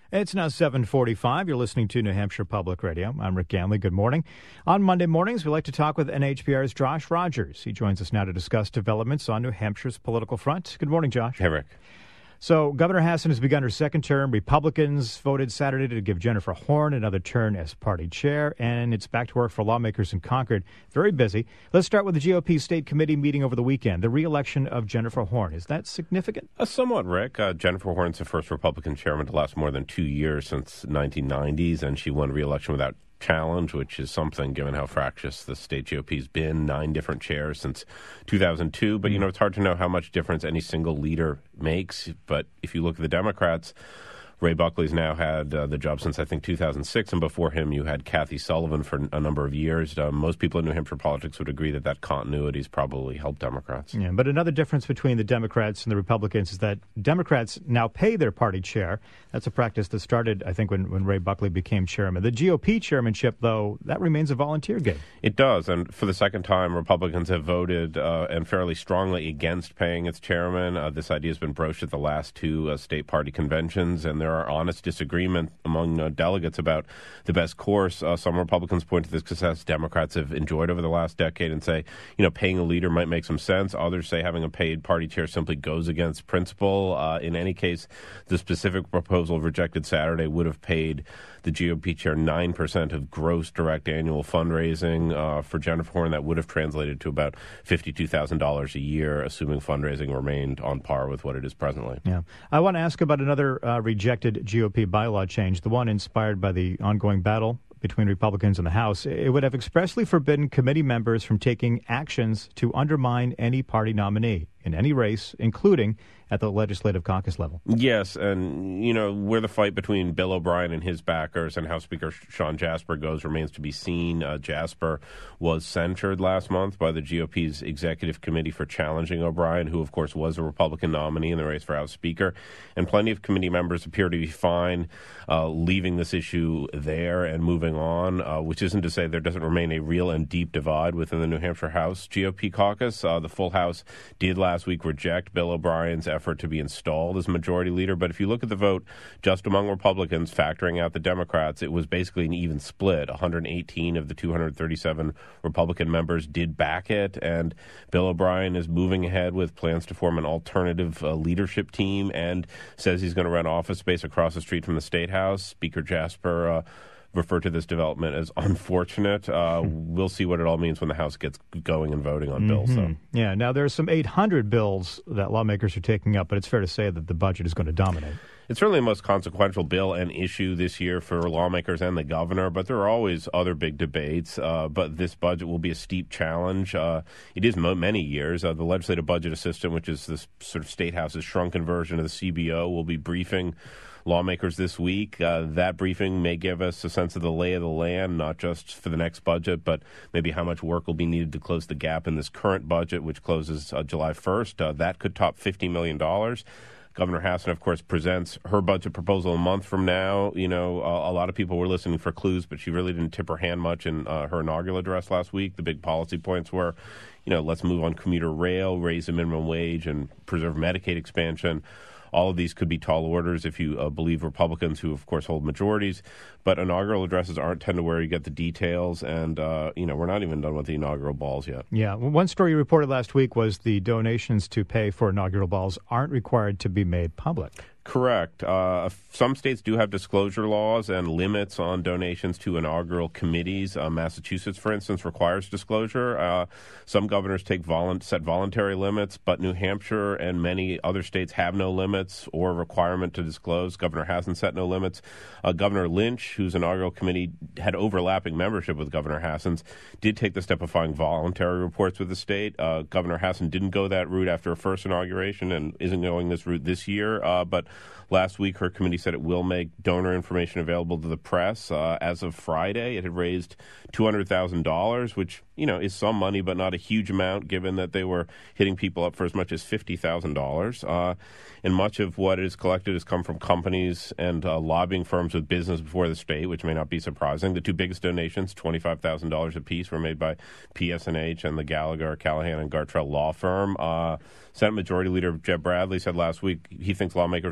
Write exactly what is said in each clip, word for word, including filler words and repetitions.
It's now seven forty-five. You're listening to New Hampshire Public Radio. I'm Rick Ganley. Good morning. On Monday mornings, we like to talk with N H P R's Josh Rogers. He joins us now to discuss developments on New Hampshire's political front. Good morning, Josh. Hey, Rick. So Governor Hassan has begun her second term. Republicans voted Saturday to give Jennifer Horn another turn as party chair, and it's back to work for lawmakers in Concord. Very busy. Let's start with the G O P State Committee meeting over the weekend. The re-election of Jennifer Horn. Is that significant? Uh, somewhat, Rick. Uh, Jennifer Horn's the first Republican chairman to last more than two years since nineteen nineties, and she won re-election without challenge, which is something given how fractious the state G O P's been. Nine different chairs since two thousand two. But, you know, it's hard to know how much difference any single leader makes. But if you look at the Democrats, Ray Buckley's now had uh, the job since, I think, two thousand six, and before him you had Kathy Sullivan for a number of years. Uh, most people in New Hampshire politics would agree that that continuity has probably helped Democrats. Yeah, but another difference between the Democrats and the Republicans is that Democrats now pay their party chair. That's a practice that started, I think, when, when Ray Buckley became chairman. The G O P chairmanship, though, that remains a volunteer gig. It does, and for the second time, Republicans have voted, uh, and fairly strongly, against paying its chairman. Uh, this idea has been broached at the last two uh, state party conventions, and there are honest disagreement among uh, delegates about the best course. Uh, some Republicans point to the success Democrats have enjoyed over the last decade and say, you know, paying a leader might make some sense. Others say having a paid party chair simply goes against principle. Uh, in any case, the specific proposal rejected Saturday would have paid the G O P chair nine percent of gross direct annual fundraising. Uh, for Jennifer Horn, that would have translated to about fifty-two thousand dollars a year, assuming fundraising remained on par with what it is presently. Yeah. I want to ask about another uh, rejected G O P bylaw change, the one inspired by the ongoing battle between Republicans and the House. It would have expressly forbidden committee members from taking actions to undermine any party nominee in any race, including at the legislative caucus level. Yes, and, you know, where the fight between Bill O'Brien and his backers and House Speaker Sean Jasper goes remains to be seen. Uh, Jasper was censured last month by the G O P's executive committee for challenging O'Brien, who, of course, was a Republican nominee in the race for House Speaker. And plenty of committee members appear to be fine uh, leaving this issue there and moving on, uh, which isn't to say there doesn't remain a real and deep divide within the New Hampshire House G O P caucus. Uh, the full House did last week reject Bill O'Brien's effort to be installed as majority leader. But if you look at the vote just among Republicans, factoring out the Democrats, it was basically an even split. one hundred eighteen of the two hundred thirty-seven Republican members did back it. And Bill O'Brien is moving ahead with plans to form an alternative uh, leadership team and says he's going to rent office space across the street from the State House. Speaker Jasper uh, refer to this development as unfortunate. Uh, we'll see what it all means when the House gets going and voting on bills. Mm-hmm. So. Yeah, now there's some eight hundred bills that lawmakers are taking up, but it's fair to say that the budget is going to dominate. It's certainly the most consequential bill and issue this year for lawmakers and the governor, but there are always other big debates. Uh, but this budget will be a steep challenge. Uh, it is mo- many years. Uh, the Legislative Budget Assistant, which is this sort of State House's shrunken version of the C B O, will be briefing lawmakers this week. Uh, that briefing may give us a sense of the lay of the land, not just for the next budget, but maybe how much work will be needed to close the gap in this current budget, which closes uh, July first. Uh, that could top fifty million dollars. Governor Hassan, of course, presents her budget proposal a month from now. You know, uh, a lot of people were listening for clues, but she really didn't tip her hand much in uh, her inaugural address last week. The big policy points were, you know, let's move on commuter rail, raise the minimum wage, and preserve Medicaid expansion. All of these could be tall orders if you uh, believe Republicans, who, of course, hold majorities. But inaugural addresses aren't tend to where you get the details. And, uh, you know, we're not even done with the inaugural balls yet. Yeah. Well, one story you reported last week was the donations to pay for inaugural balls aren't required to be made public. Correct. Uh, some states do have disclosure laws and limits on donations to inaugural committees. Uh, Massachusetts, for instance, requires disclosure. Uh, some governors take volu- set voluntary limits, but New Hampshire and many other states have no limits or requirement to disclose. Governor hasn't set no limits. Uh, Governor Lynch, whose inaugural committee had overlapping membership with Governor Hassan's, did take the step of filing voluntary reports with the state. Uh, Governor Hassan didn't go that route after her first inauguration and isn't going this route this year, uh, but last week, her committee said it will make donor information available to the press. Uh, as of Friday, it had raised two hundred thousand dollars, which, you know, is some money, but not a huge amount, given that they were hitting people up for as much as fifty thousand dollars. Uh, and much of what is collected has come from companies and uh, lobbying firms with business before the state, which may not be surprising. The two biggest donations, twenty-five thousand dollars apiece, were made by P S and H and the Gallagher, Callahan, and Gartrell law firm. Uh, Senate Majority Leader Jeb Bradley said last week he thinks lawmakers ought to pass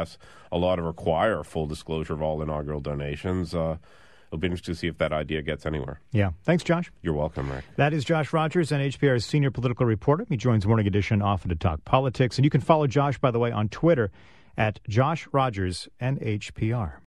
pass a law to require full disclosure of all inaugural donations. Uh, it'll be interesting to see if that idea gets anywhere. Yeah. Thanks, Josh. You're welcome, Rick. That is Josh Rogers, N H P R's senior political reporter. He joins Morning Edition often to talk politics. And you can follow Josh, by the way, on Twitter at Josh Rogers, N H P R.